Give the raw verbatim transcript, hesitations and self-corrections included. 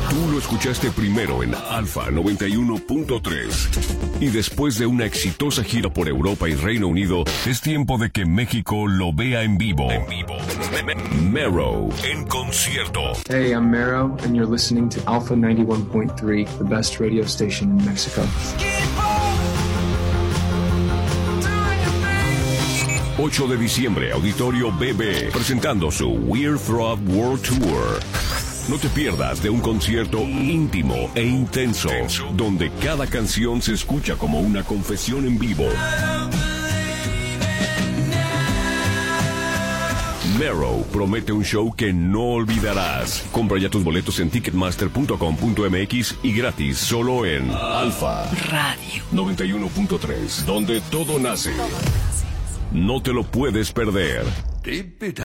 Tú lo escuchaste primero en Alfa noventa y uno punto tres. Y después de una exitosa gira por Europa y Reino Unido, es tiempo de que México lo vea en vivo. En vivo. Mero en concierto. Hey, I'm Mero, and you're listening to Alpha ninety-one point three, the best radio station in Mexico. ocho de diciembre, Auditorio B B, presentando su Weird Throb World Tour. No te pierdas de un concierto íntimo e intenso, donde cada canción se escucha como una confesión en vivo. Mero promete un show que no olvidarás. Compra ya tus boletos en ticketmaster punto com punto m x y gratis solo en Alfa Radio noventa y uno punto tres, donde todo nace. No te lo puedes perder.